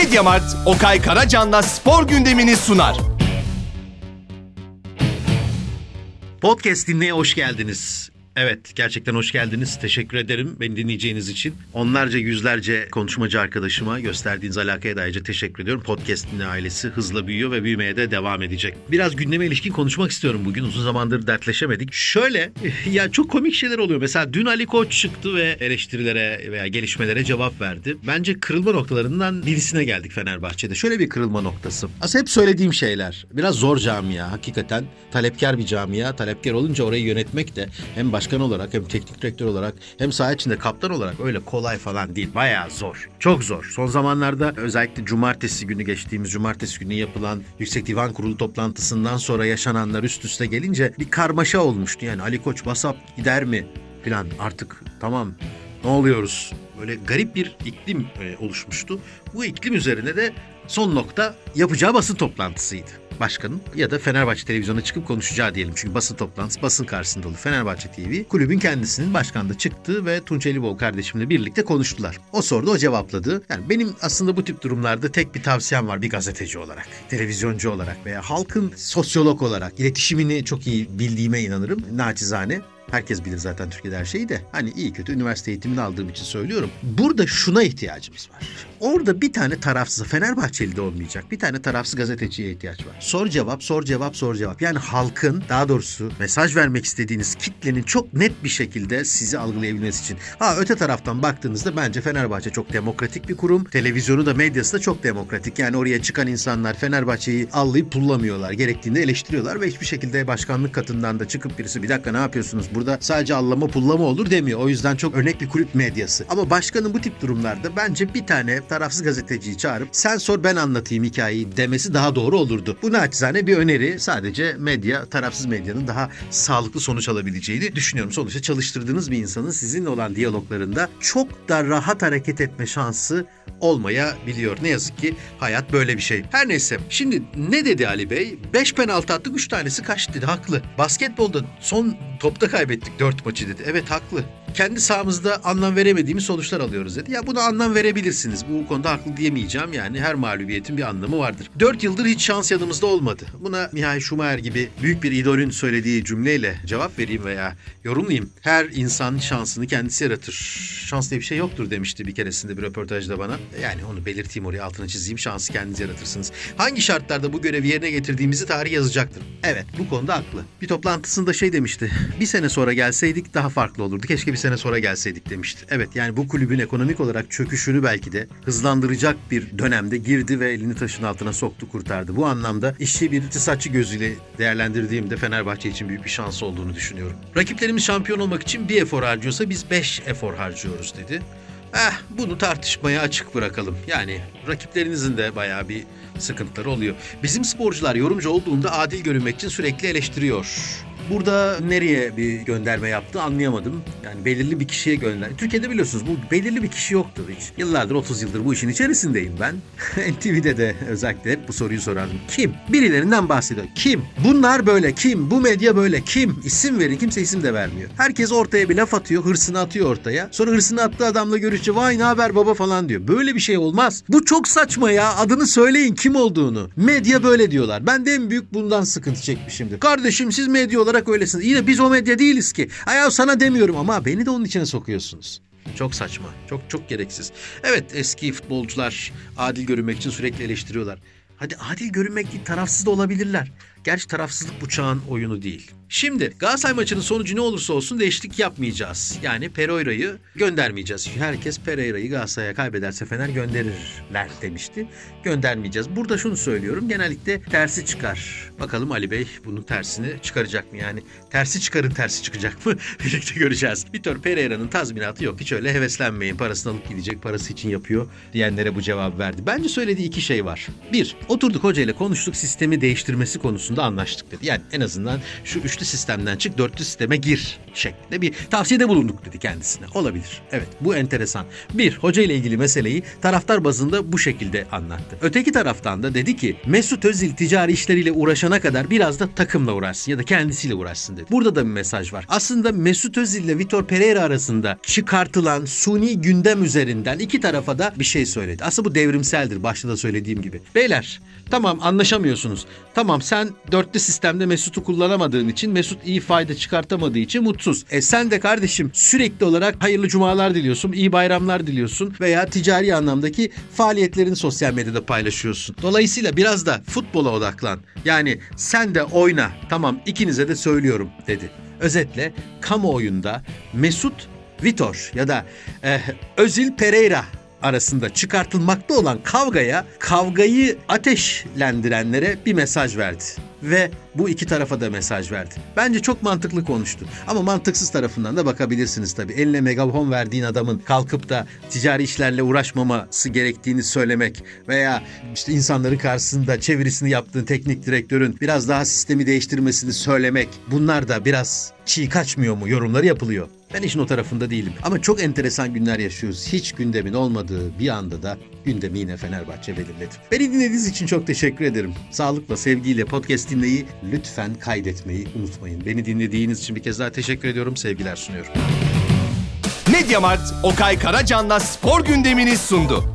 Mediamarkt, Okay Karacan'la spor gündemini sunar. Podcast dinleye hoş geldiniz. Evet, gerçekten hoş geldiniz. Teşekkür ederim beni dinleyeceğiniz için. Onlarca, yüzlerce konuşmacı arkadaşıma gösterdiğiniz alakaya da ayrıca teşekkür ediyorum. Podcast dinle ailesi hızla büyüyor ve büyümeye de devam edecek. Biraz gündeme ilişkin konuşmak istiyorum bugün. Uzun zamandır dertleşemedik. Şöyle, ya çok komik şeyler oluyor. Mesela dün Ali Koç çıktı ve eleştirilere veya gelişmelere cevap verdi. Bence kırılma noktalarından birisine geldik Fenerbahçe'de. Şöyle bir kırılma noktası. Aslında hep söylediğim şeyler. Biraz zor camia, hakikaten talepkar bir camia. Talepkar olunca orayı yönetmek de hem başkan olarak hem teknik direktör olarak hem saha içinde kaptan olarak öyle kolay falan değil. Bayağı zor. Çok zor. Son zamanlarda özellikle geçtiğimiz cumartesi günü yapılan Yüksek Divan Kurulu toplantısından sonra yaşananlar üst üste gelince bir karmaşa olmuştu. Yani Ali Koç basap gider mi falan, artık tamam ne oluyoruz? Böyle garip bir iklim oluşmuştu. Bu iklim üzerine de son nokta yapacağı basın toplantısıydı. Başkanın ya da Fenerbahçe televizyonuna çıkıp konuşacağı diyelim. Çünkü basın toplantısı basın karşısında olur. Fenerbahçe TV kulübün kendisinin başkanı da çıktı ve Tunç Elibol kardeşimle birlikte konuştular. O sordu, o cevapladı. Yani benim aslında bu tip durumlarda tek bir tavsiyem var bir gazeteci olarak, televizyoncu olarak veya halkın sosyolog olarak iletişimini çok iyi bildiğime inanırım. Naçizane. Herkes bilir zaten Türkiye'de her şeyi de. Hani iyi kötü üniversite eğitimini aldığım için söylüyorum. Burada şuna ihtiyacımız var. Orada bir tane tarafsız, Fenerbahçeli de olmayacak, bir tane tarafsız gazeteciye ihtiyaç var. Sor cevap, sor cevap, sor cevap. Yani halkın, daha doğrusu mesaj vermek istediğiniz kitlenin çok net bir şekilde sizi algılayabilmesi için. Öte taraftan baktığınızda bence Fenerbahçe çok demokratik bir kurum. Televizyonu da medyası da çok demokratik. Yani oraya çıkan insanlar Fenerbahçe'yi allayıp pullamıyorlar. Gerektiğinde eleştiriyorlar ve hiçbir şekilde başkanlık katından da çıkıp birisi bir dakika ne yapıyorsunuz burada sadece allama pullama olur demiyor. O yüzden çok örnek bir kulüp medyası. Ama başkanın bu tip durumlarda bence bir tane tarafsız gazeteciyi çağırıp sen sor ben anlatayım hikayeyi demesi daha doğru olurdu. Bu naçizane bir öneri. Sadece tarafsız medyanın daha sağlıklı sonuç alabileceğini düşünüyorum. Sonuçta çalıştırdığınız bir insanın sizinle olan diyaloglarında çok da rahat hareket etme şansı olmayabiliyor. Ne yazık ki hayat böyle bir şey. Her neyse. Şimdi ne dedi Ali Bey? 5 penaltı attık, 3 tanesi kaç dedi. Haklı. Basketbolda son topta kaybettik 4 maçı dedi. Evet, haklı. Kendi sahamızda anlam veremediğimiz sonuçlar alıyoruz dedi. Ya buna anlam verebilirsiniz. Bu konuda haklı diyemeyeceğim. Yani her mağlubiyetin bir anlamı vardır. 4 yıldır hiç şans yanımızda olmadı. Buna Mihail Schumacher gibi büyük bir idolün söylediği cümleyle cevap vereyim veya yorumlayayım. Her insan şansını kendisi yaratır. Şans diye bir şey yoktur demişti bir keresinde bir röportajda bana. Yani onu belirteyim, oraya altını çizeyim. Şansı kendiniz yaratırsınız. Hangi şartlarda bu görevi yerine getirdiğimizi tarih yazacaktır. Evet, bu konuda haklı. Bir toplantısında demişti. Bir sene sonra gelseydik daha farklı olurdu. Keşke bir sene sonra gelseydik demişti. Evet, yani bu kulübün ekonomik olarak çöküşünü belki de hızlandıracak bir dönemde girdi ve elini taşın altına soktu, kurtardı. Bu anlamda işçi bir iktisatçı gözüyle değerlendirdiğimde Fenerbahçe için büyük bir şans olduğunu düşünüyorum. Rakiplerimiz şampiyon olmak için bir efor harcıyorsa biz 5 efor harcıyoruz dedi. Bunu tartışmaya açık bırakalım. Yani rakiplerinizin de bayağı bir sıkıntıları oluyor. Bizim sporcular yorumcu olduğunda adil görünmek için sürekli eleştiriyor. Burada nereye bir gönderme yaptı anlayamadım. Yani belirli bir kişiye gönderdi. Türkiye'de biliyorsunuz bu belirli bir kişi yoktur hiç. Yıllardır 30 yıldır bu işin içerisindeyim ben. NTV'de de özellikle hep bu soruyu sorardım. Kim? Birilerinden bahsediyor. Kim? Bunlar böyle. Kim? Bu medya böyle. Kim? İsim verin. Kimse isim de vermiyor. Herkes ortaya bir laf atıyor. Hırsını atıyor ortaya. Sonra hırsını attığı adamla görüşünce vay ne haber baba falan diyor. Böyle bir şey olmaz. Bu çok saçma ya. Adını söyleyin kim olduğunu. Medya böyle diyorlar. Ben de en büyük bundan sıkıntı çekmişimdir. Kardeşim siz medya olarak öylesiniz. Yine biz o medya değiliz ki. Sana demiyorum ama beni de onun içine sokuyorsunuz. Çok saçma. Çok gereksiz. Evet, eski futbolcular adil görünmek için sürekli eleştiriyorlar. Hadi adil görünmek değil, tarafsız da olabilirler. Gerçi tarafsızlık bu çağın oyunu değil. Şimdi Galatasaray maçının sonucu ne olursa olsun değişiklik yapmayacağız. Yani Pereira'yı göndermeyeceğiz. Herkes Pereira'yı Galatasaray'a kaybederse Fener gönderirler demişti. Göndermeyeceğiz. Burada şunu söylüyorum. Genellikle tersi çıkar. Bakalım Ali Bey bunun tersini çıkaracak mı? Yani tersi çıkarın tersi çıkacak mı? Birlikte göreceğiz. Vitor Pereira'nın tazminatı yok. Hiç öyle heveslenmeyin. Parasını alıp gidecek. Parası için yapıyor diyenlere bu cevabı verdi. Bence söylediği iki şey var. Bir, oturduk hocayla konuştuk. Sistemi değiştirmesi konusunda konusunda anlaştık dedi. Yani en azından şu üçlü sistemden çık, dörtlü sisteme gir şeklinde bir tavsiyede bulunduk dedi kendisine. Olabilir. Evet, bu enteresan. Bir, hoca ile ilgili meseleyi taraftar bazında bu şekilde anlattı. Öteki taraftan da dedi ki Mesut Özil ticari işleriyle uğraşana kadar biraz da takımla uğraşsın ya da kendisiyle uğraşsın dedi. Burada da bir mesaj var. Aslında Mesut Özil ile Vitor Pereira arasında çıkartılan suni gündem üzerinden iki tarafa da bir şey söyledi. Aslında bu devrimseldir, başta da söylediğim gibi. Beyler, tamam anlaşamıyorsunuz. Tamam, sen dörtlü sistemde Mesut'u kullanamadığın için, Mesut iyi fayda çıkartamadığı için mutsuz. Sen de kardeşim sürekli olarak hayırlı cumalar diliyorsun, iyi bayramlar diliyorsun veya ticari anlamdaki faaliyetlerini sosyal medyada paylaşıyorsun. Dolayısıyla biraz da futbola odaklan. Yani sen de oyna. Tamam, ikinize de söylüyorum dedi. Özetle kamuoyunda Mesut Vitor ya da Özil Pereira arasında çıkartılmakta olan kavgayı ateşlendirenlere bir mesaj verdi. Ve bu iki tarafa da mesaj verdi. Bence çok mantıklı konuştu. Ama mantıksız tarafından da bakabilirsiniz tabii. Eline megafon verdiğin adamın kalkıp da ticari işlerle uğraşmaması gerektiğini söylemek veya işte insanların karşısında çevirisini yaptığın teknik direktörün biraz daha sistemi değiştirmesini söylemek, bunlar da biraz çiğ kaçmıyor mu yorumları yapılıyor. Ben işin o tarafında değilim. Ama çok enteresan günler yaşıyoruz. Hiç gündemin olmadığı bir anda da gündemi yine Fenerbahçe belirledi. Beni dinlediğiniz için çok teşekkür ederim. Sağlıkla, sevgiyle podcast dinleyi lütfen kaydetmeyi unutmayın. Beni dinlediğiniz için bir kez daha teşekkür ediyorum. Sevgiler sunuyorum. Mediamart Okay Karacan'la spor gündemini sundu.